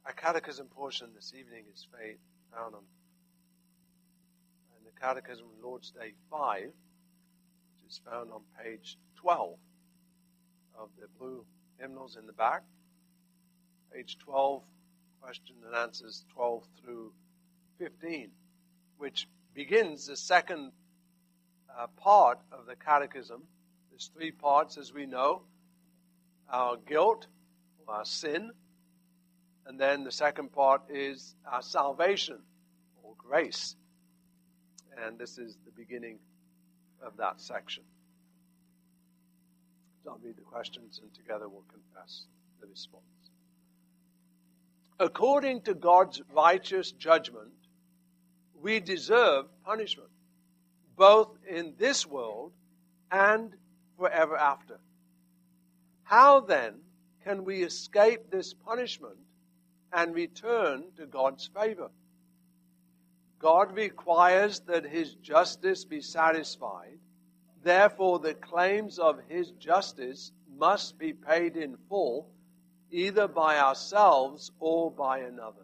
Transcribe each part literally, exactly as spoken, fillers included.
Our catechism portion this evening is found on in the Catechism Lord's Day five, which is found on page twelve of the blue hymnals in the back. Page twelve, question and answers twelve through fifteen, which begins the second uh, part of the catechism. There's three parts, as we know: our guilt, our sin, and then the second part is our salvation, or grace. And this is the beginning of that section. So I'll read the questions, and together we'll confess the response. According to God's righteous judgment, we deserve punishment, both in this world and forever after. How then can we escape this punishment and return to God's favor? God requires that His justice be satisfied. Therefore, the claims of His justice must be paid in full, either by ourselves or by another.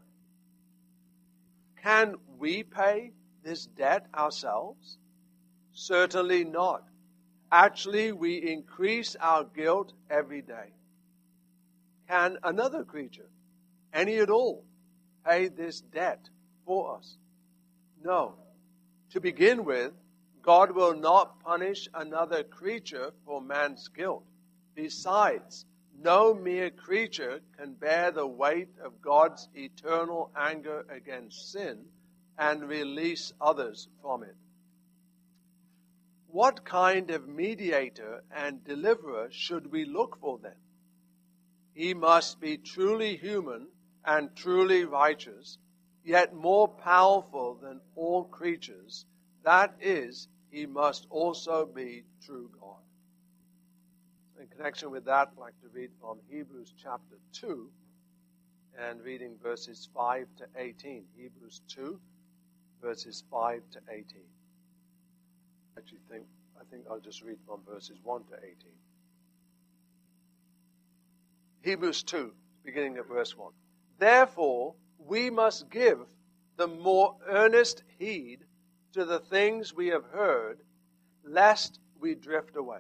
Can we pay this debt ourselves? Certainly not. Actually, we increase our guilt every day. Can another creature, any at all, pay this debt for us? No. To begin with, God will not punish another creature for man's guilt. Besides, no mere creature can bear the weight of God's eternal anger against sin and release others from it. What kind of mediator and deliverer should we look for then? He must be truly human and truly righteous, yet more powerful than all creatures. That is, he must also be true God. In connection with that, I'd like to read from Hebrews chapter two and reading verses five to eighteen. Hebrews two, verses five to eighteen. I actually think, I think I'll just read from verses one to eighteen. Hebrews two, beginning at verse one. Therefore, we must give the more earnest heed to the things we have heard, lest we drift away.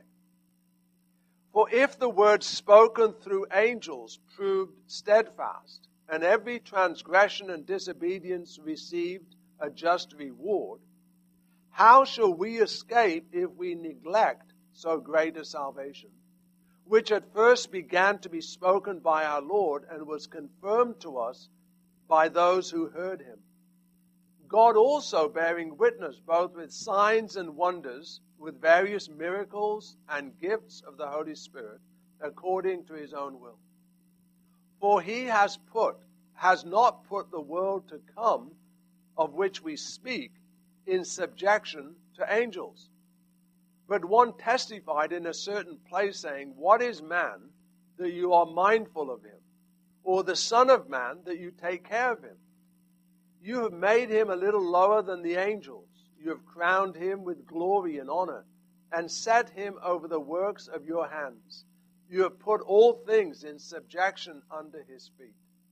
For if the word spoken through angels proved steadfast, and every transgression and disobedience received a just reward, how shall we escape if we neglect so great a salvation, which at first began to be spoken by our Lord and was confirmed to us by those who heard him? God also bearing witness both with signs and wonders, with various miracles and gifts of the Holy Spirit, according to his own will. For he has put, has not put the world to come, of which we speak, in subjection to angels. But one testified in a certain place, saying, What is man, that you are mindful of him? Or the Son of Man, that you take care of him? You have made him a little lower than the angels. You have crowned him with glory and honor, and set him over the works of your hands. You have put all things in subjection under his feet.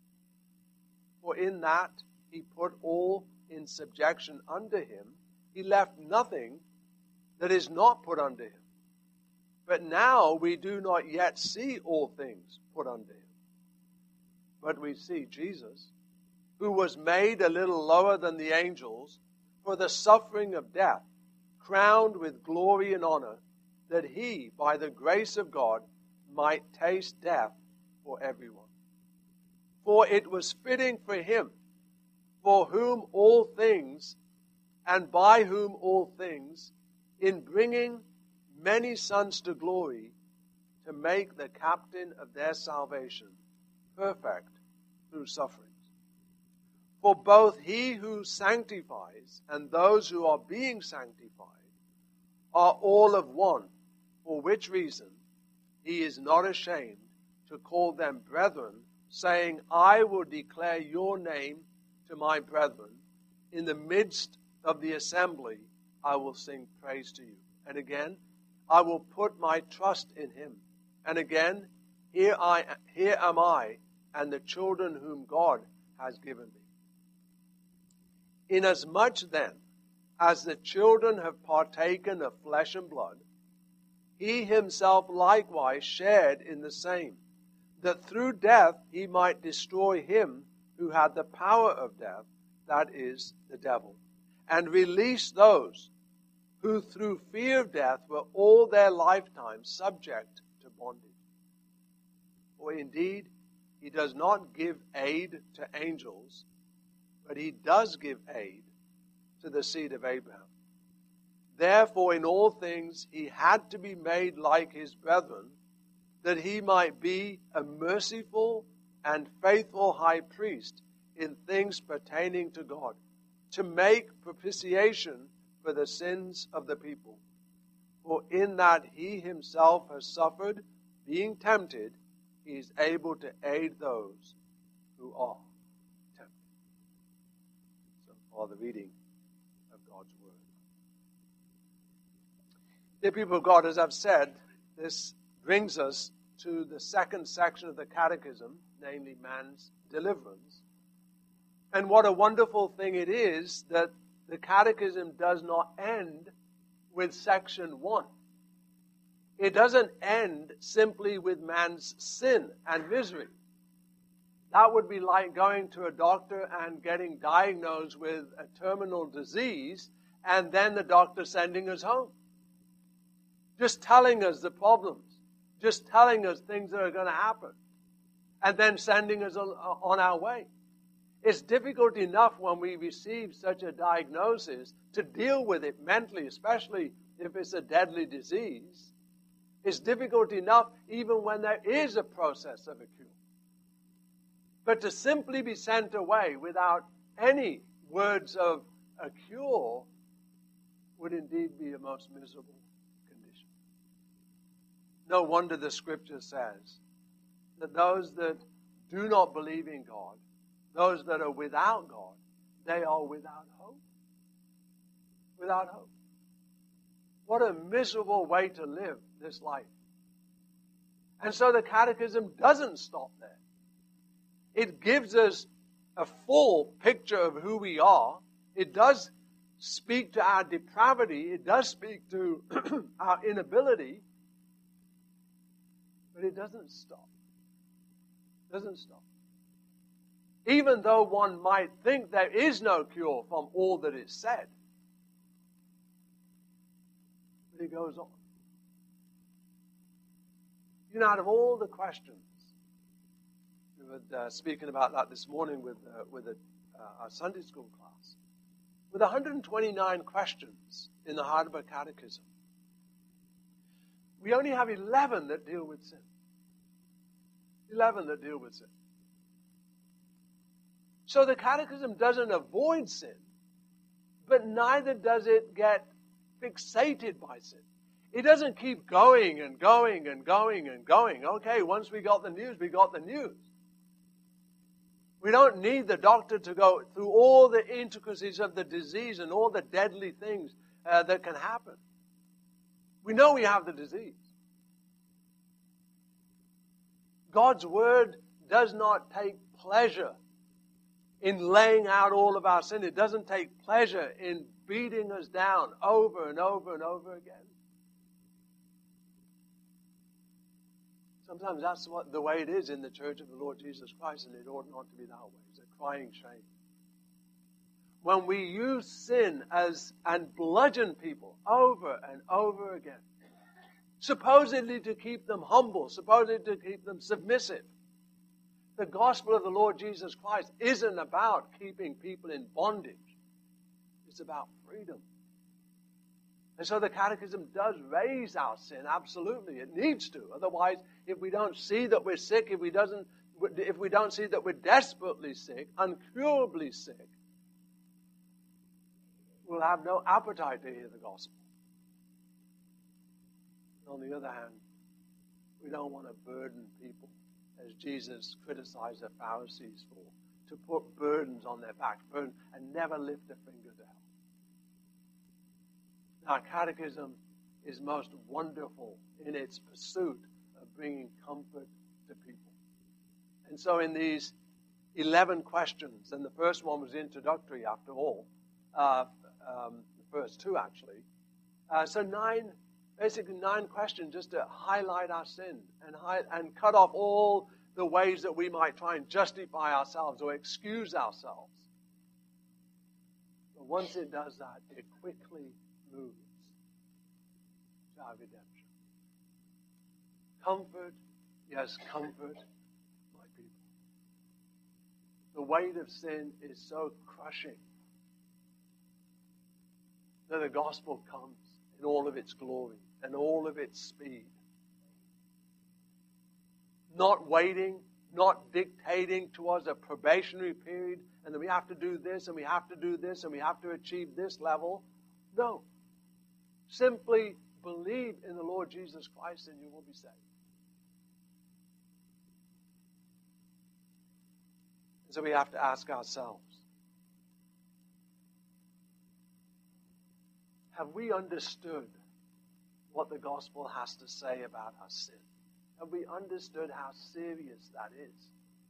For in that he put all in subjection under him, he left nothing that is not put under him. But now we do not yet see all things put under him. But we see Jesus, who was made a little lower than the angels for the suffering of death, crowned with glory and honor, that he, by the grace of God, might taste death for everyone. For it was fitting for him, for whom all things, and by whom all things, in bringing many sons to glory, to make the captain of their salvation perfect through sufferings. For both he who sanctifies and those who are being sanctified are all of one, for which reason he is not ashamed to call them brethren, saying, I will declare your name to my brethren. In the midst of the assembly I will sing praise to you. And again, I will put my trust in him. And again, here I, here am I, and the children whom God has given me. Inasmuch then as the children have partaken of flesh and blood, he himself likewise shared in the same, that through death he might destroy him who had the power of death, that is, the devil, and release those who through fear of death were all their lifetime subject to bondage. For indeed, he does not give aid to angels, but he does give aid to the seed of Abraham. Therefore, in all things, he had to be made like his brethren, that he might be a merciful and faithful high priest in things pertaining to God, to make propitiation for the sins of the people. For in that he himself has suffered, being tempted, he is able to aid those who are tempted. So far, the reading of God's Word. Dear people of God, as I've said, this brings us to the second section of the Catechism, namely man's deliverance. And what a wonderful thing it is that the Catechism does not end with section one. It doesn't end simply with man's sin and misery. That would be like going to a doctor and getting diagnosed with a terminal disease and then the doctor sending us home. Just telling us the problems. Just telling us things that are going to happen. And then sending us on our way. It's difficult enough when we receive such a diagnosis to deal with it mentally, especially if it's a deadly disease. It's difficult enough even when there is a process of a cure. But to simply be sent away without any words of a cure would indeed be a most miserable condition. No wonder the Scripture says that those that do not believe in God, those that are without God, they are without hope. Without hope. What a miserable way to live this life. And so the Catechism doesn't stop there. It gives us a full picture of who we are. It does speak to our depravity. It does speak to our inability. But it doesn't stop. It doesn't stop. Even though one might think there is no cure from all that is said. But it goes on. You know, out of all the questions, we were uh, speaking about that this morning with, uh, with a, uh, our Sunday school class. With one hundred twenty-nine questions in the Heidelberg Catechism, we only have eleven that deal with sin. eleven that deal with sin. So the Catechism doesn't avoid sin, but neither does it get fixated by sin. It doesn't keep going and going and going and going. Okay, once we got the news, we got the news. We don't need the doctor to go through all the intricacies of the disease and all the deadly things uh, that can happen. We know we have the disease. God's Word does not take pleasure in laying out all of our sin. It doesn't take pleasure in beating us down over and over and over again. Sometimes that's what the way it is in the Church of the Lord Jesus Christ, and it ought not to be that way. It's a crying shame. When we use sin as and bludgeon people over and over again, supposedly to keep them humble, supposedly to keep them submissive. The gospel of the Lord Jesus Christ isn't about keeping people in bondage. It's about freedom. And so the Catechism does raise our sin, absolutely. It needs to. Otherwise, if we don't see that we're sick, if we, doesn't, if we don't see that we're desperately sick, incurably sick, we'll have no appetite to hear the gospel. On the other hand, we don't want to burden people, as Jesus criticized the Pharisees for, to put burdens on their backs, burden, and never lift a finger to help. Our catechism is most wonderful in its pursuit of bringing comfort to people. And so in these eleven questions, and the first one was introductory after all. Uh, um, the first two, actually. Uh, so nine, basically nine questions just to highlight our sin and, hi- and cut off all the ways that we might try and justify ourselves or excuse ourselves. But once it does that, it quickly moves to our redemption. Comfort, yes, comfort my people. The weight of sin is so crushing that the gospel comes in all of its glory and all of its speed. Not waiting, not dictating towards a probationary period, and then we have to do this, and we have to do this, and we have to achieve this level. No. Simply believe in the Lord Jesus Christ and you will be saved. So we have to ask ourselves, have we understood what the gospel has to say about our sin? Have we understood how serious that is?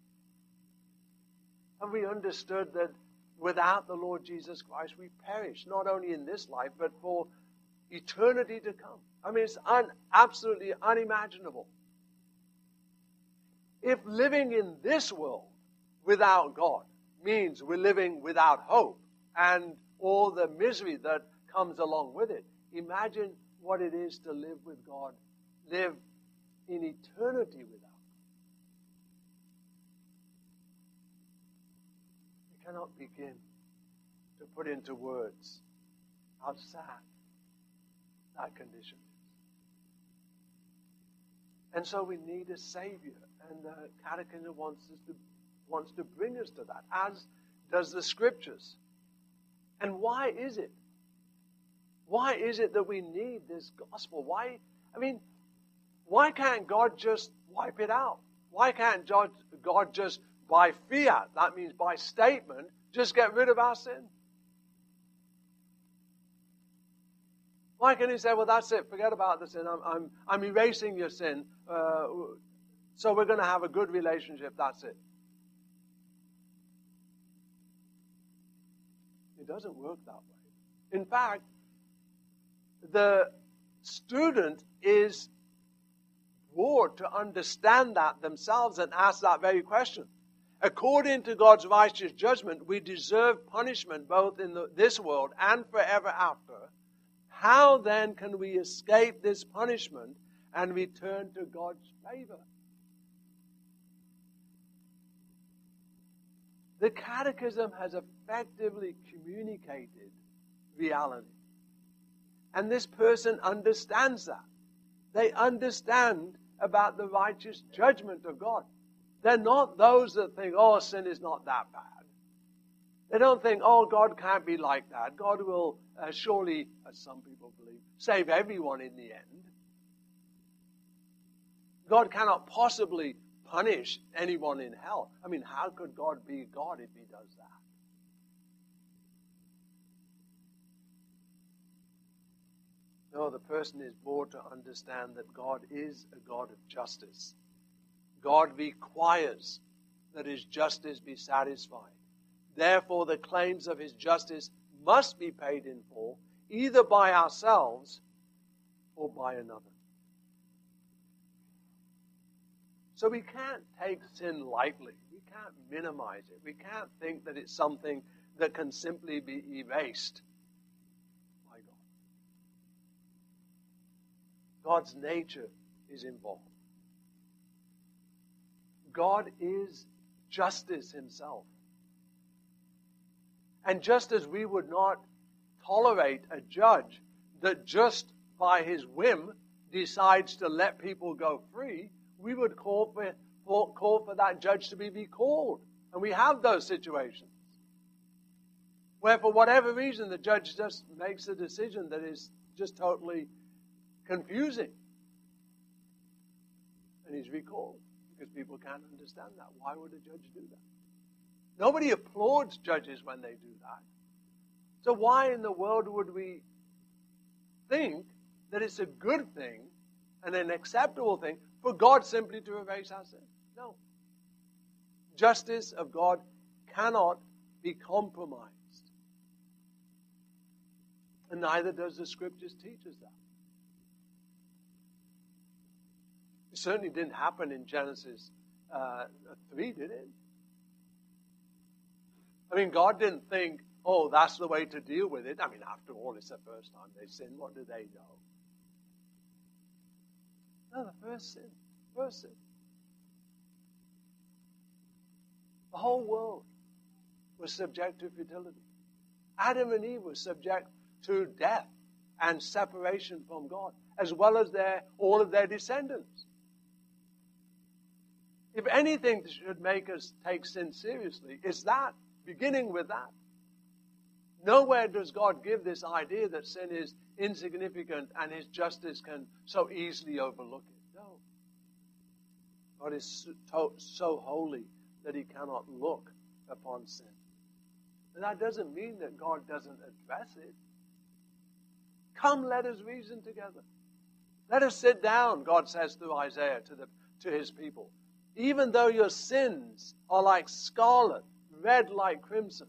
Have we understood that without the Lord Jesus Christ we perish, not only in this life, but for eternity to come? I mean, it's un- absolutely unimaginable. If living in this world without God means we're living without hope and all the misery that comes along with it, imagine what it is to live with God, live in eternity without God. We cannot begin to put into words how sad that condition is. And so we need a Savior, and the Catechism wants us to wants to bring us to that, as does the Scriptures. And why is it? Why is it that we need this gospel? Why, I mean, why can't God just wipe it out? Why can't God, God just, by fiat, that means by statement, just get rid of our sin? Why can't He say, well, that's it, forget about the sin, I'm, I'm, I'm erasing your sin, uh, so we're going to have a good relationship, that's it? It doesn't work that way. In fact, the student is brought to understand that themselves and ask that very question. According to God's righteous judgment, we deserve punishment both in the, this world and forever after. How then can we escape this punishment and return to God's favor? The Catechism has effectively communicated reality. And this person understands that. They understand about the righteous judgment of God. They're not those that think, oh, sin is not that bad. They don't think, oh, God can't be like that. God will uh, surely, as some people believe, save everyone in the end. God cannot possibly punish anyone in hell. I mean, how could God be God if He does that? No, the person is brought to understand that God is a God of justice. God requires that His justice be satisfied. Therefore, the claims of His justice must be paid in full, either by ourselves or by another. So we can't take sin lightly. We can't minimize it. We can't think that it's something that can simply be erased. God's nature is involved. God is justice Himself. And just as we would not tolerate a judge that just by his whim decides to let people go free, we would call for, for, call for that judge to be recalled. And we have those situations where for whatever reason the judge just makes a decision that is just totally confusing. And he's recalled because people can't understand that. Why would a judge do that? Nobody applauds judges when they do that. So why in the world would we think that it's a good thing and an acceptable thing for God simply to erase our sin? No. justice of God cannot be compromised. And neither does the Scriptures teach us that. It certainly didn't happen in Genesis uh, three, did it? I mean, God didn't think, oh, that's the way to deal with it. I mean, after all, it's the first time they sinned. What do they know? No, the first sin. First sin. The whole world was subject to futility. Adam and Eve were subject to death and separation from God, as well as their all of their descendants. If anything should make us take sin seriously, it's that, beginning with that. Nowhere does God give this idea that sin is insignificant and His justice can so easily overlook it. No. God is so, so holy that He cannot look upon sin. And that doesn't mean that God doesn't address it. Come, let us reason together. Let us sit down, God says through Isaiah to, the, to His people. Even though your sins are like scarlet, red like crimson,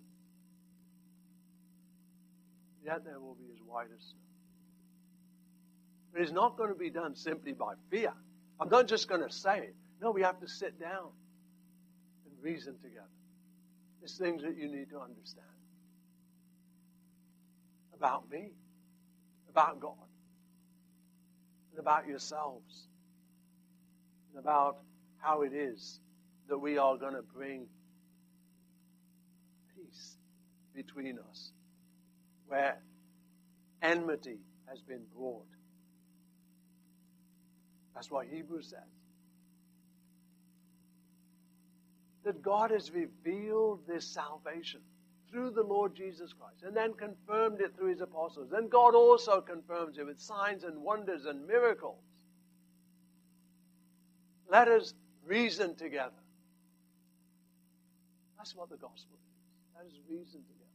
yet they will be as white as snow. But it's not going to be done simply by fear. I'm not just going to say it. No, we have to sit down and reason together. It's things that you need to understand about me, about God, and about yourselves, and about how it is that we are going to bring peace between us, where enmity has been brought. That's what Hebrews says. That God has revealed this salvation through the Lord Jesus Christ and then confirmed it through His apostles. And God also confirms it with signs and wonders and miracles. Let us reason together. That's what the gospel is. Let us reason together.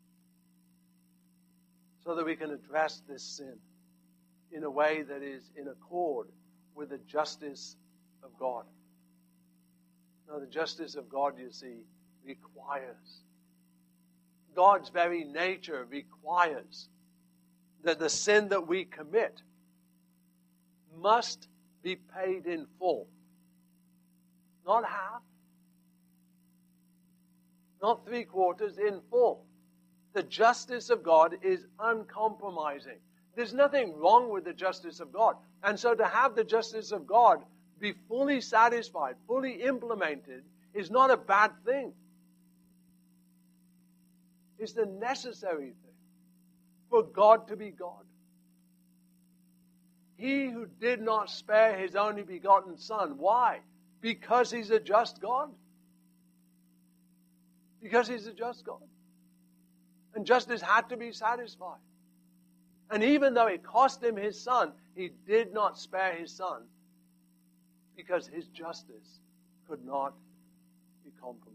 So that we can address this sin in a way that is in accord with the justice of God. Now, the justice of God, you see, requires. God's very nature requires that the sin that we commit must be paid in full. Not half. Not three quarters, in full. The justice of God is uncompromising. There's nothing wrong with the justice of God. And so to have the justice of God be fully satisfied, fully implemented, is not a bad thing. It's the necessary thing for God to be God. He who did not spare His only begotten Son. Why? Because He's a just God. Because He's a just God. And justice had to be satisfied. And even though it cost Him His Son, He did not spare His Son because His justice could not be compromised.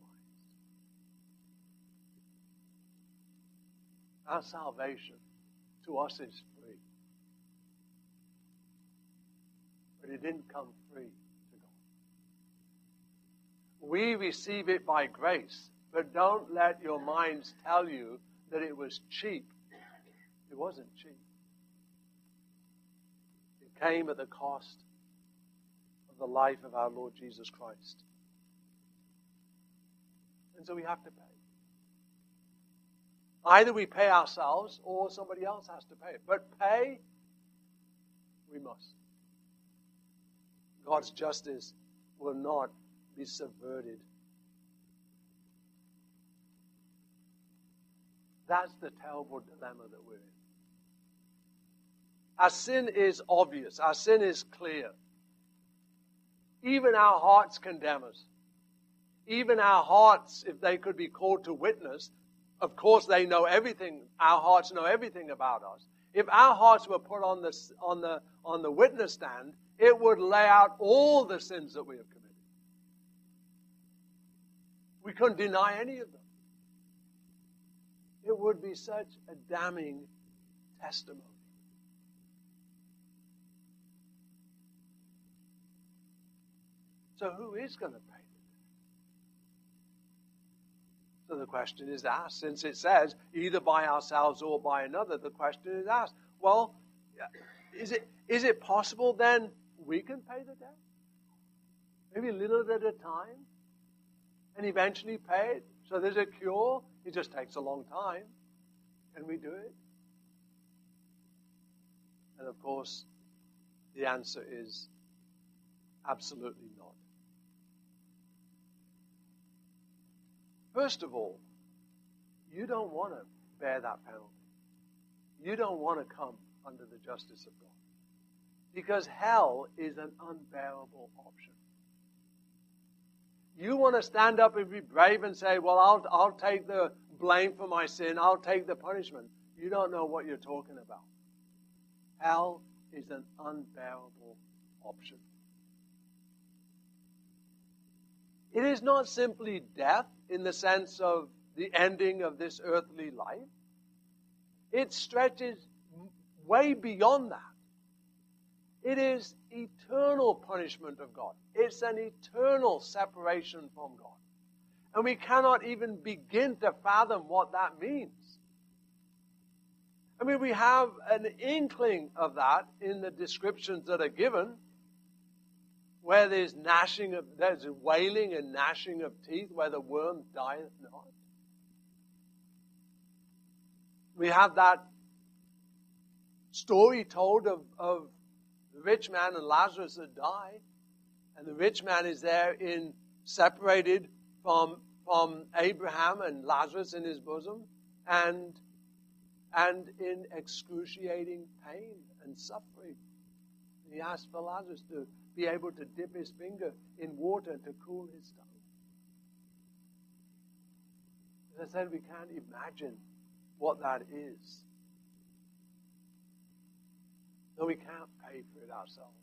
Our salvation to us is free. But it didn't come free to God. We receive it by grace, but don't let your minds tell you that it was cheap. It wasn't cheap. It came at the cost of the life of our Lord Jesus Christ. And so we have to pay. Either we pay ourselves or somebody else has to pay it. But pay, we must. God's justice will not be subverted. That's the terrible dilemma that we're in. Our sin is obvious. Our sin is clear. Even our hearts condemn us. Even our hearts, if they could be called to witness, of course they know everything. Our hearts know everything about us. If our hearts were put on the, on the, on the witness stand, it would lay out all the sins that we have committed. We couldn't deny any of them. It would be such a damning testimony. So who is going to pay? question is asked. Since it says, either by ourselves or by another, the question is asked. Well, is it is it possible then we can pay the debt? Maybe a little at a time, and eventually pay it. So there's a cure. It just takes a long time. Can we do it? And of course, the answer is absolutely not. First of all, you don't want to bear that penalty. You don't want to come under the justice of God. Because hell is an unbearable option. You want to stand up and be brave and say, well, I'll, I'll take the blame for my sin. I'll take the punishment. You don't know what you're talking about. Hell is an unbearable option. It is not simply death in the sense of the ending of this earthly life. It stretches way beyond that. It is eternal punishment of God. It's an eternal separation from God. And we cannot even begin to fathom what that means. I mean, we have an inkling of that in the descriptions that are given, where there's gnashing of, there's wailing and gnashing of teeth, where the worm dieth not. We have that story told of, of the rich man and Lazarus that die, and the rich man is there in separated from from Abraham and Lazarus in his bosom, and and in excruciating pain and suffering. He asked for Lazarus to be able to dip his finger in water to cool his tongue. As I said, we can't imagine what that is. No, we can't pay for it ourselves.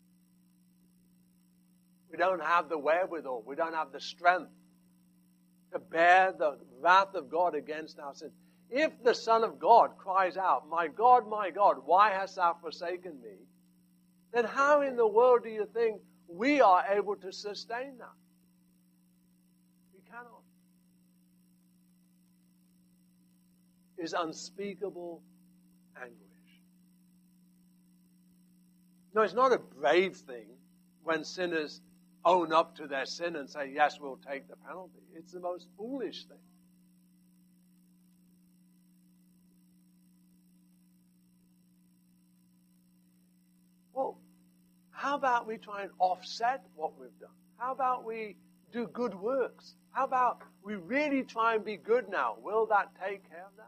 We don't have the wherewithal. We don't have the strength to bear the wrath of God against our sins. If the Son of God cries out, my God, my God, why hast thou forsaken me? Then how in the world do you think we are able to sustain that? We cannot. It's unspeakable anguish. No, it's not a brave thing when sinners own up to their sin and say, yes, we'll take the penalty. It's the most foolish thing. Well, how about we try and offset what we've done? How about we do good works? How about we really try and be good now? Will that take care of that?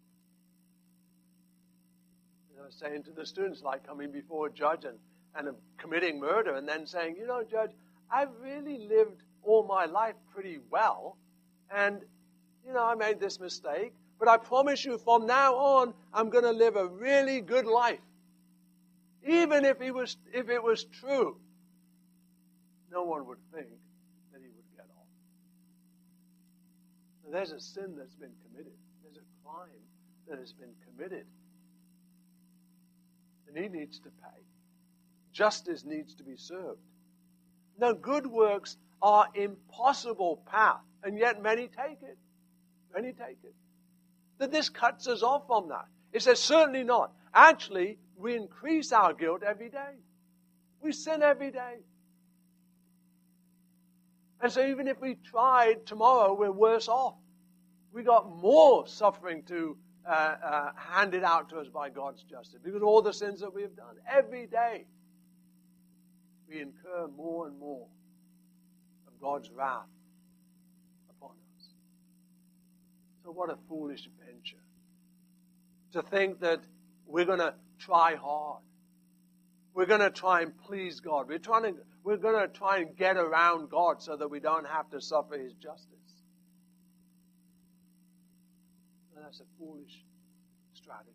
I was saying to the students, like coming before a judge and, and committing murder and then saying, you know, Judge, I've really lived all my life pretty well. And, you know, I made this mistake. But I promise you from now on, I'm going to live a really good life. Even if it was, if it was true, no one would think that he would get off. So there's a sin that's been committed. There's a crime that has been committed. And he needs to pay. Justice needs to be served. Now, good works are impossible path, and yet many take it. Many take it. That this cuts us off from that. It says, certainly not. Actually, we increase our guilt every day. We sin every day. And so even if we tried tomorrow, we're worse off. We got more suffering to uh, uh, handed out to us by God's justice because of all the sins that we have done. Every day, we incur more and more of God's wrath upon us. So what a foolish venture. To think that we're going to try hard. We're going to try and please God. We're trying to, we're going to try and get around God so that we don't have to suffer His justice. And that's a foolish strategy.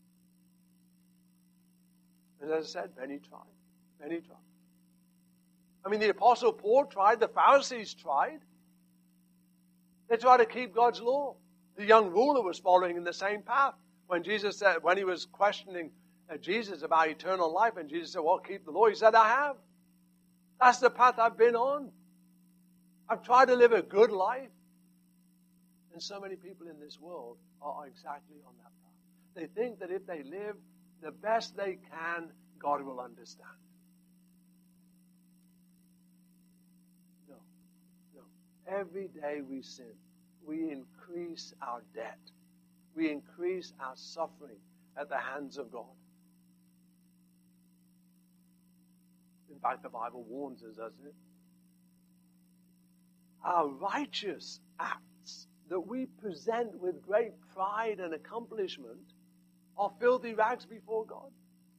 And as I said, many tried. Many tried. I mean, the Apostle Paul tried. The Pharisees tried. They tried to keep God's law. The young ruler was following in the same path. When Jesus said, when he was questioning uh, Jesus about eternal life, and Jesus said, well, keep the law. He said, I have. That's the path I've been on. I've tried to live a good life. And so many people in this world are exactly on that path. They think that if they live the best they can, God will understand. No, no. Every day we sin, we increase our debt. We increase our suffering at the hands of God. In fact, the Bible warns us, doesn't it? Our righteous acts that we present with great pride and accomplishment are filthy rags before God.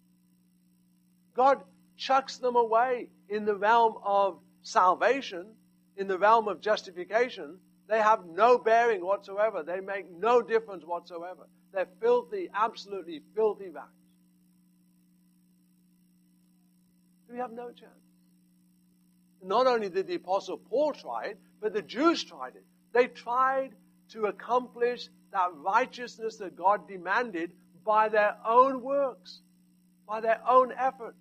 God chucks them away in the realm of salvation, in the realm of justification. They have no bearing whatsoever. They make no difference whatsoever. They're filthy, absolutely filthy rags. We have no chance. Not only did the Apostle Paul try it, but the Jews tried it. They tried to accomplish that righteousness that God demanded by their own works, by their own efforts,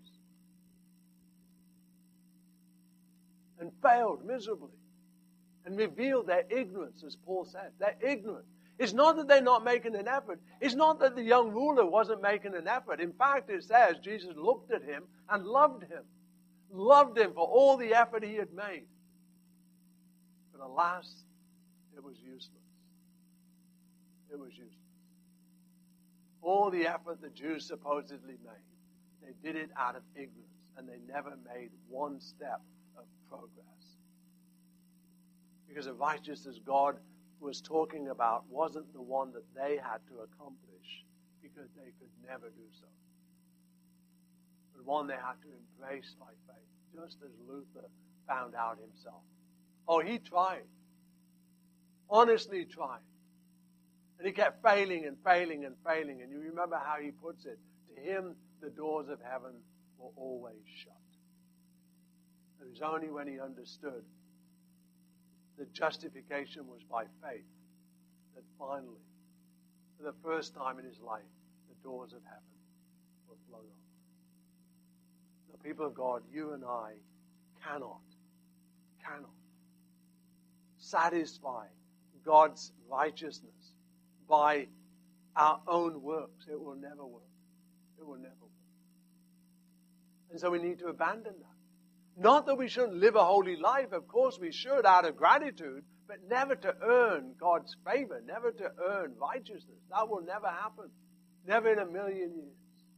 and failed miserably, and revealed their ignorance, as Paul said. They're ignorant. It's not that they're not making an effort. It's not that the young ruler wasn't making an effort. In fact, it says Jesus looked at him and loved him. Loved him for all the effort he had made. But alas, it was useless. It was useless. All the effort the Jews supposedly made, they did it out of ignorance, and they never made one step of progress. Because the righteousness God was talking about wasn't the one that they had to accomplish, because they could never do so. But one they had to embrace by faith, just as Luther found out himself. Oh, he tried. Honestly tried. And he kept failing and failing and failing. And you remember how he puts it. To him, the doors of heaven were always shut. It was only when he understood that justification was by faith that finally, for the first time in his life, the doors of heaven were flung open. The people of God, you and I cannot, cannot satisfy God's righteousness by our own works. It will never work. It will never work. And so we need to abandon that. Not that we shouldn't live a holy life. Of course we should, out of gratitude, but never to earn God's favor, never to earn righteousness. That will never happen. Never in a million years.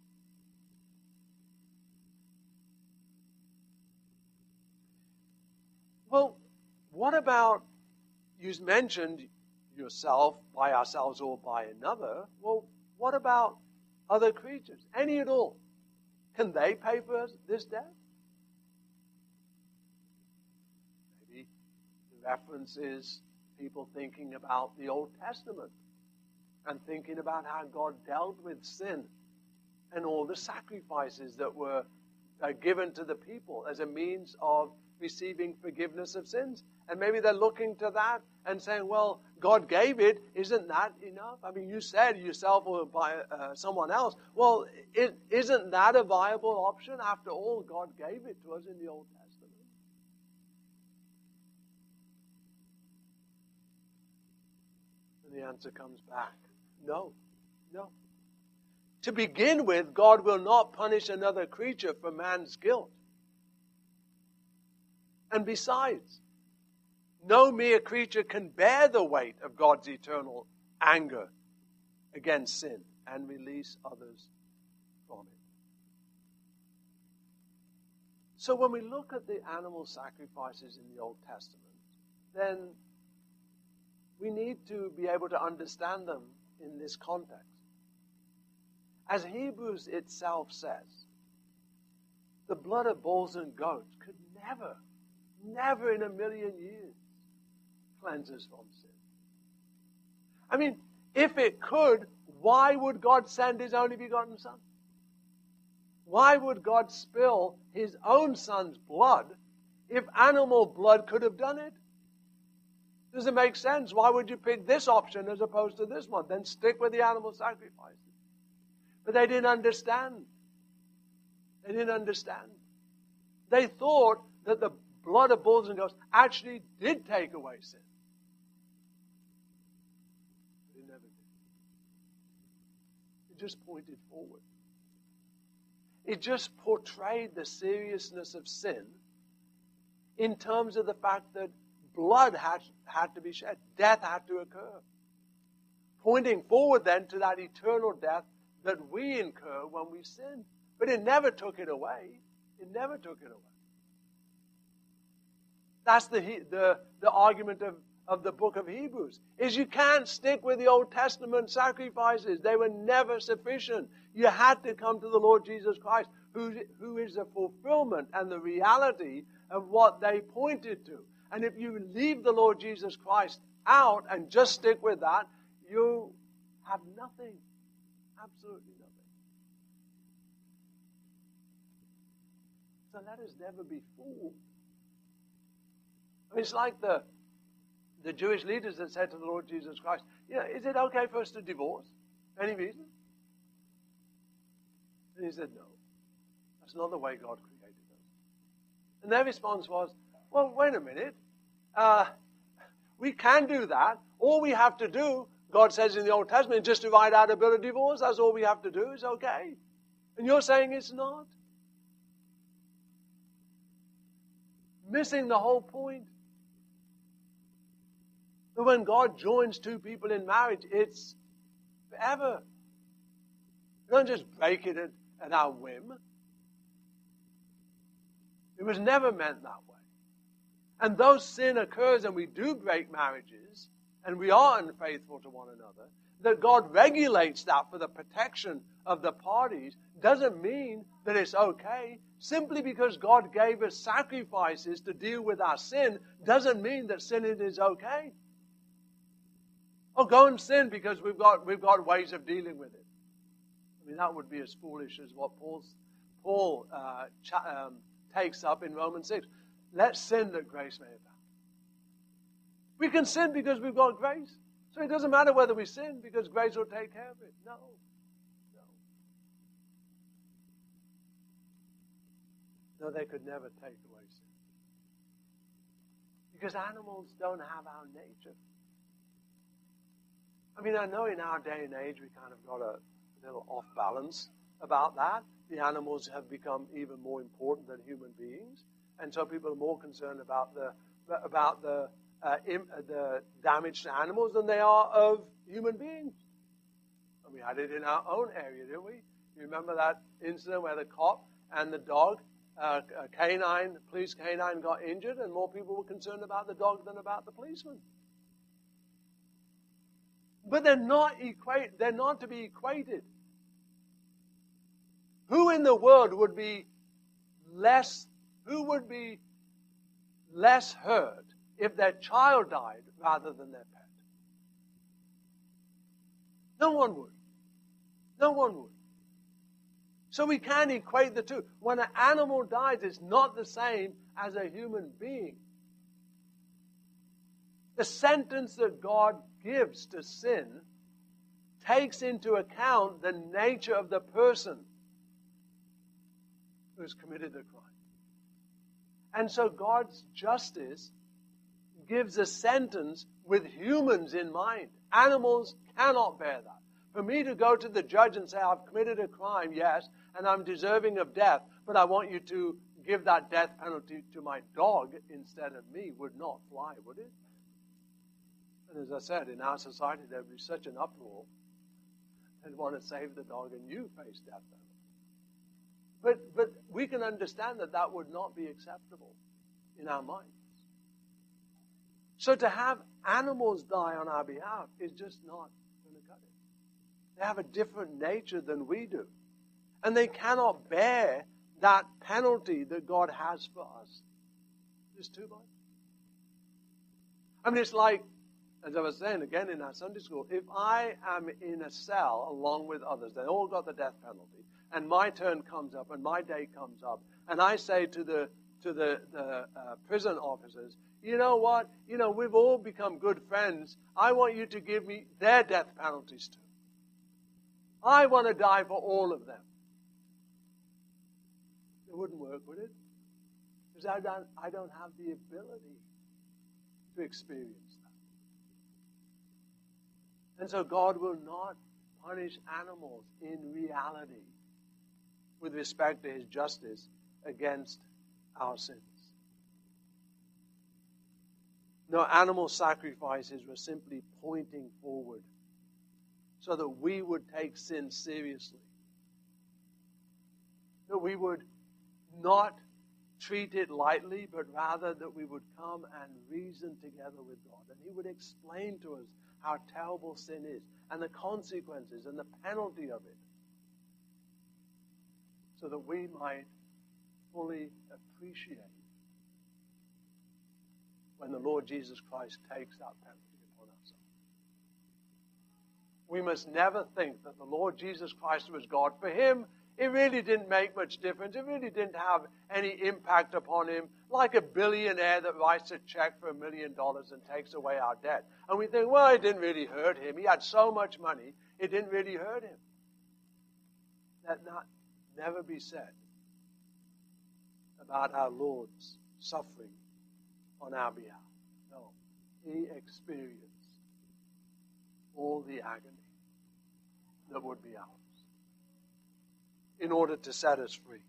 Well, what about, you mentioned yourself, by ourselves or by another. Well, what about other creatures? Any at all? Can they pay for this debt? Maybe the reference is people thinking about the Old Testament and thinking about how God dealt with sin and all the sacrifices that were uh, given to the people as a means of receiving forgiveness of sins. And maybe they're looking to that and saying, well, God gave it. Isn't that enough? I mean, you said yourself or by uh, someone else. Well, it, isn't that a viable option? After all, God gave it to us in the Old Testament. And the answer comes back. No, no. To begin with, God will not punish another creature for man's guilt. And besides, no mere creature can bear the weight of God's eternal anger against sin and release others from it. So when we look at the animal sacrifices in the Old Testament, then we need to be able to understand them in this context. As Hebrews itself says, the blood of bulls and goats could never, never in a million years cleanse us from sin. I mean, if it could, why would God send His only begotten Son? Why would God spill His own Son's blood if animal blood could have done it? Does it make sense? Why would you pick this option as opposed to this one? Then stick with the animal sacrifices. But they didn't understand. They didn't understand. They thought that the blood of bulls and goats actually did take away sin. never did. It just pointed forward. It just portrayed the seriousness of sin in terms of the fact that blood had, had to be shed. Death had to occur. Pointing forward then to that eternal death that we incur when we sin. But it never took it away. It never took it away. That's the, the, the argument of, of the book of Hebrews, is you can't stick with the Old Testament sacrifices. They were never sufficient. You had to come to the Lord Jesus Christ, who, who is the fulfillment and the reality of what they pointed to. And if you leave the Lord Jesus Christ out and just stick with that, you have nothing. Absolutely nothing. So let us never be fooled. I mean, it's like the, the Jewish leaders that said to the Lord Jesus Christ, you know, is it okay for us to divorce? Any reason? And he said, no. That's not the way God created us. And their response was, well, wait a minute. Uh, we can do that. All we have to do, God says in the Old Testament, just to write out a bill of divorce. That's all we have to do. It's okay. And you're saying it's not. Missing the whole point. But when God joins two people in marriage, it's forever. We don't just break it at, at our whim. It was never meant that way. And though sin occurs and we do break marriages, and we are unfaithful to one another, that God regulates that for the protection of the parties doesn't mean that it's okay. Simply because God gave us sacrifices to deal with our sin doesn't mean that sinning is okay. Oh, go and sin because we've got we've got ways of dealing with it. I mean, that would be as foolish as what Paul's, Paul uh, cha- um, takes up in Romans six. Let's sin that grace may abound. We can sin because we've got grace. So it doesn't matter whether we sin because grace will take care of it. No. No. No, they could never take away sin. Because animals don't have our nature. I mean, I know in our day and age we kind of got a little off balance about that. The animals have become even more important than human beings. And so people are more concerned about the about the uh, im, the damage to animals than they are of human beings. And we had it in our own area, didn't we? You remember that incident where the cop and the dog, uh, a canine, police canine, got injured, and more people were concerned about the dog than about the policeman. But they're not equate. They're not to be equated. Who in the world would be less? Who would be less hurt if their child died rather than their pet? No one would. No one would. So we can't equate the two. When an animal dies, it's not the same as a human being. The sentence that God gives to sin takes into account the nature of the person who's committed the crime. And so God's justice gives a sentence with humans in mind. Animals cannot bear that. For me to go to the judge and say, I've committed a crime, yes, and I'm deserving of death, but I want you to give that death penalty to my dog instead of me, would not fly, would it? And as I said, in our society, there would be such an uproar. They'd want to save the dog and you face death penalty. But, but we can understand that that would not be acceptable in our minds. So to have animals die on our behalf is just not going to cut it. They have a different nature than we do. And they cannot bear that penalty that God has for us. It's too much. I mean, it's like, as I was saying again in our Sunday school, if I am in a cell along with others, they all got the death penalty, and my turn comes up and my day comes up, and I say to the to the, the uh, prison officers, you know what? You know, we've all become good friends. I want you to give me their death penalties too. I want to die for all of them. It wouldn't work, would it? Because I don't, I don't have the ability to experience that. And so God will not punish animals in reality with respect to his justice against our sins. No, animal sacrifices were simply pointing forward so that we would take sin seriously. That we would not treat it lightly, but rather that we would come and reason together with God. And he would explain to us how terrible sin is and the consequences and the penalty of it, so that we might fully appreciate when the Lord Jesus Christ takes that penalty upon himself. We must never think that the Lord Jesus Christ was God. For him, it really didn't make much difference. It really didn't have any impact upon him, like a billionaire that writes a check for a million dollars and takes away our debt. And we think, well, it didn't really hurt him. He had so much money, it didn't really hurt him. Let that never be said about our Lord's suffering on our behalf. No, he experienced all the agony that would be ours in order to set us free.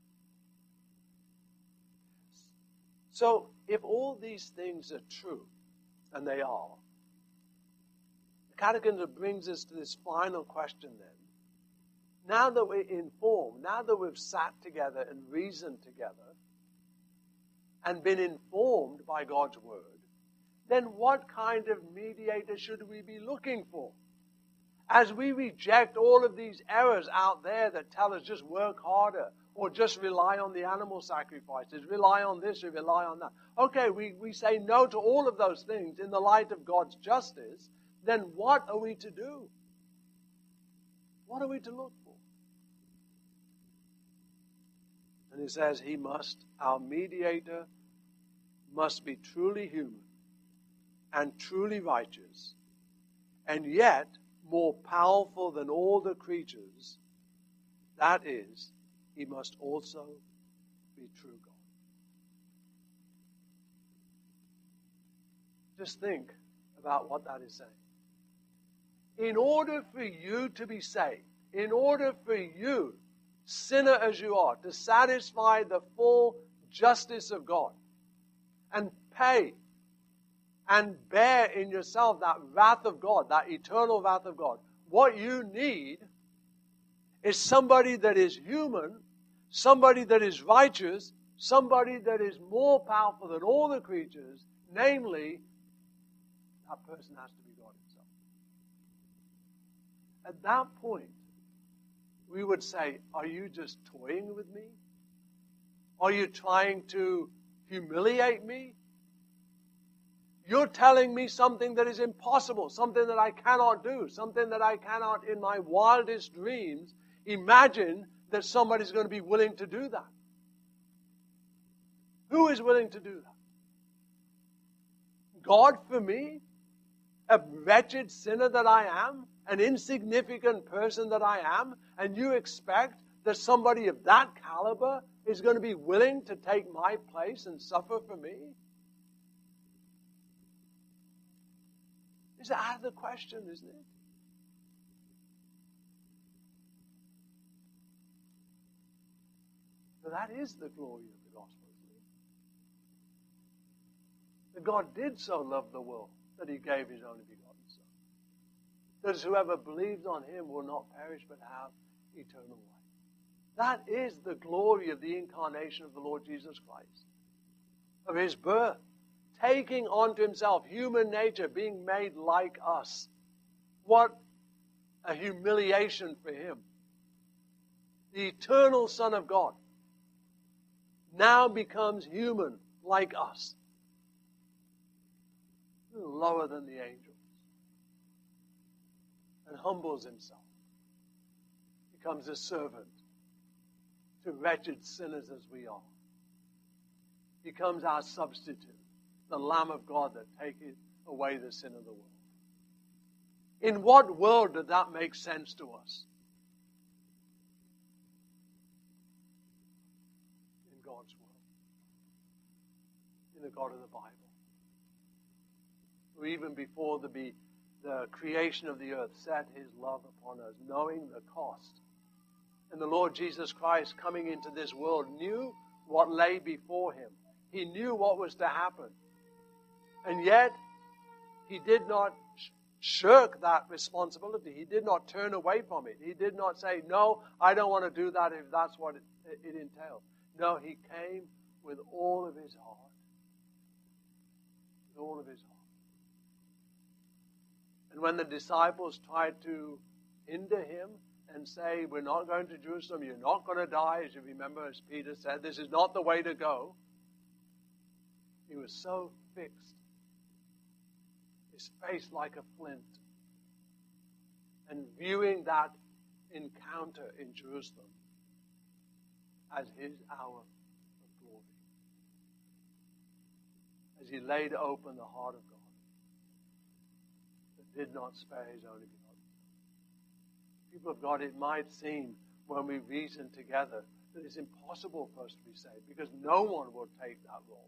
So, if all these things are true, and they are, the Catechism brings us to this final question then. Now that we're informed, now that we've sat together and reasoned together, and been informed by God's Word, then what kind of mediator should we be looking for? As we reject all of these errors out there that tell us just work harder, or just rely on the animal sacrifices, rely on this or rely on that. Okay, we, we say no to all of those things in the light of God's justice, then what are we to do? What are we to look for? And it says he must, our mediator must be truly human and truly righteous, and yet more powerful than all the creatures. That is, he must also be true God. Just think about what that is saying. In order for you to be saved, in order for you, sinner as you are, to satisfy the full justice of God and pay and bear in yourself that wrath of God, that eternal wrath of God, what you need is somebody that is human, somebody that is righteous, somebody that is more powerful than all the creatures, namely, that person has to be God himself. At that point, we would say, are you just toying with me? Are you trying to humiliate me? You're telling me something that is impossible, something that I cannot do, something that I cannot, in my wildest dreams, imagine that somebody's going to be willing to do that. Who is willing to do that? God for me? A wretched sinner that I am? An insignificant person that I am? And you expect that somebody of that caliber is going to be willing to take my place and suffer for me? It's out of the question, isn't it? But that is the glory of the gospel, isn't it? That God did so love the world that he gave his only begotten Son. That whoever believes on him will not perish but have eternal life. That is the glory of the incarnation of the Lord Jesus Christ. Of his birth. Taking onto himself human nature, being made like us. What a humiliation for him. The eternal Son of God now becomes human like us. Lower than the angels. And humbles himself. Becomes a servant to wretched sinners as we are. Becomes our substitute. The Lamb of God that taketh away the sin of the world. In what world did that make sense to us? In God's world. In the God of the Bible. Who even before the, be, the creation of the earth, set his love upon us, knowing the cost. And the Lord Jesus Christ, coming into this world, knew what lay before him. He knew what was to happen. And yet, he did not shirk that responsibility. He did not turn away from it. He did not say, no, I don't want to do that if that's what it, it entailed. No, he came with all of his heart. With all of his heart. And when the disciples tried to hinder him and say, we're not going to Jerusalem, you're not going to die, as you remember, as Peter said, this is not the way to go. He was so fixed, his face like a flint, and viewing that encounter in Jerusalem as his hour of glory. As he laid open the heart of God, did not spare his only begotten. People of God, it might seem when we reason together that it's impossible for us to be saved because no one will take that role.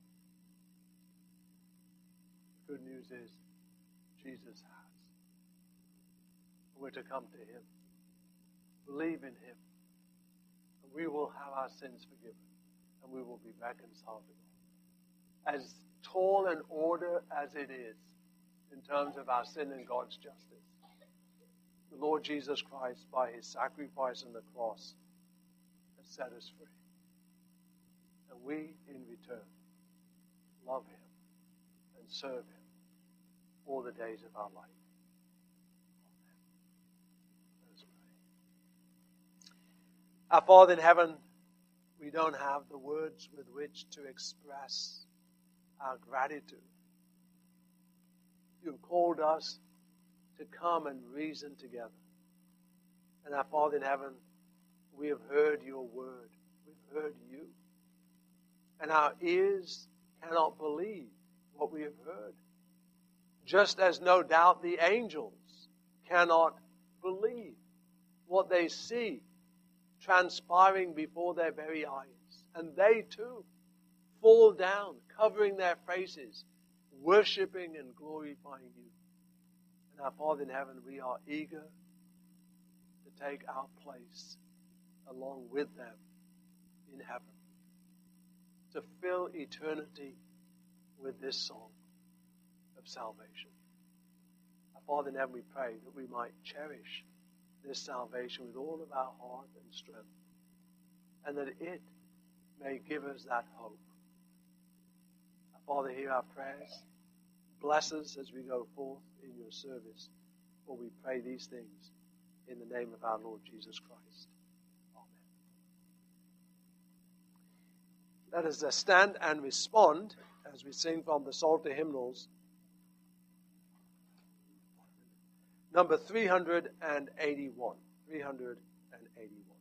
The good news is Jesus has. We're to come to him, believe in him, and we will have our sins forgiven, and we will be reconciled to God. As tall an order as it is, in terms of our sin and God's justice, the Lord Jesus Christ, by his sacrifice on the cross, has set us free. And we, in return, love him and serve him all the days of our life. Amen. Let us pray. Our Father in heaven, we don't have the words with which to express our gratitude. You've called us to come and reason together. And our Father in heaven, we have heard your word. We've heard you. And our ears cannot believe what we have heard. Just as no doubt the angels cannot believe what they see transpiring before their very eyes. And they too fall down, covering their faces, worshiping and glorifying you. And our Father in heaven, we are eager to take our place along with them in heaven, to fill eternity with this song of salvation. Our Father in heaven, we pray that we might cherish this salvation with all of our heart and strength, and that it may give us that hope. Our Father, hear our prayers. Bless us as we go forth in your service. For we pray these things in the name of our Lord Jesus Christ. Amen. Let us uh, stand and respond as we sing from the Psalter hymnals, number three hundred eighty-one. three hundred eighty-one.